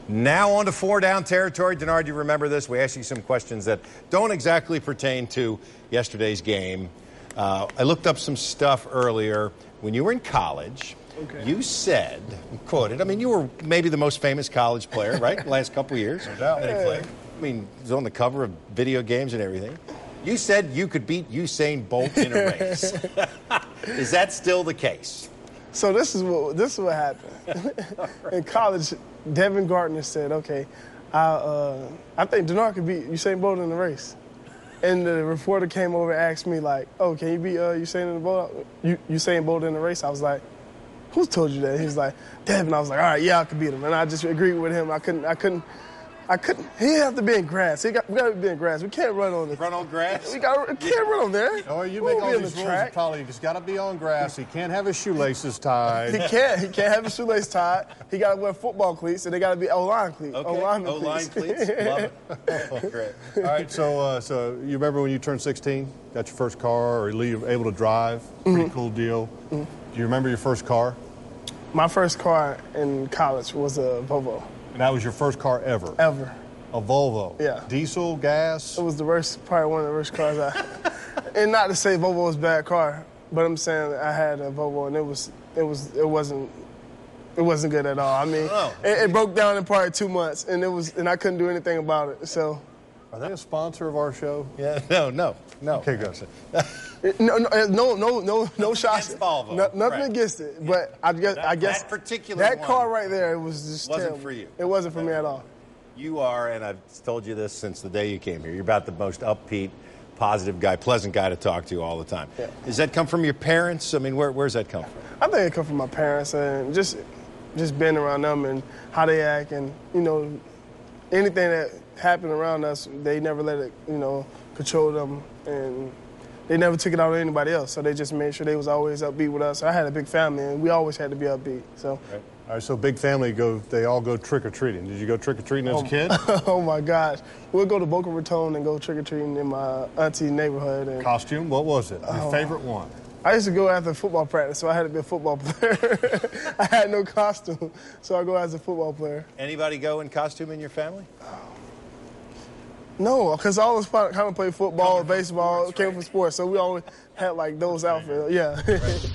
Now on to 4-down territory. Denard, you remember this? We asked you some questions that don't exactly pertain to yesterday's game. I looked up some stuff earlier. When you were in college, you said, quoted, I mean, you were maybe the most famous college player, right? The last couple of years. No doubt. I mean, he was on the cover of video games and everything. You said you could beat Usain Bolt in a race. Is that still the case? So this is what happened. In college, Devin Gardner said, okay, I think Denard could beat Usain Bolt in the race. And the reporter came over and asked me, like, oh, can you beat Usain Bolt in the race? I was like, who told you that? He was like, Devin. I was like, all right, yeah, I could beat him. And I just agreed with him. I couldn't. He have to be in grass. We got to be in grass. We can't run on the. Run on grass? We can't run on there. Oh, you make all these rules, Paulie. He's got to be on grass. He can't have his shoelaces tied. He can't. He can't have his shoelaces tied. He got to wear football cleats, and they got to be O-line cleats. Okay. O-line cleats. Love it. Oh, great. All right. So you remember when you turned 16, got your first car, or you were able to drive? Pretty cool deal. Do you remember your first car? My first car in college was a Volvo. And that was your first car ever? Ever. A Volvo? Yeah. Diesel, gas? It was probably one of the worst cars and not to say Volvo was a bad car, but I'm saying I had a Volvo and it wasn't good at all. I mean, it broke down in probably 2 months and I couldn't do anything about it. So. Are they a sponsor of our show? Yeah. No. Okay, go. No shots. Nothing right. Against it, but I guess that particular that one car right there, it was just wasn't terrible. for you. It wasn't for me at all. You are, and I've told you this since the day you came here, you're about the most upbeat, positive guy, pleasant guy to talk to all the time. Yeah. Does that come from your parents? I mean, where's that come from? I think it comes from my parents and just being around them and how they act and, anything that happened around us, they never let it, control them and they never took it out on anybody else. So they just made sure they was always upbeat with us. I had a big family and we always had to be upbeat. So. Right. All right, so big family, they all go trick-or-treating. Did you go trick-or-treating as a kid? Oh, my gosh. We'll go to Boca Raton and go trick-or-treating in my auntie's neighborhood. And costume? What was it? Your favorite one? I used to go after football practice, so I had to be a football player. I had no costume, so I go as a football player. Anybody go in costume in your family? No, because all of us kind of played football, baseball, came from sports, so we always had, like, those outfits. Yeah. Right.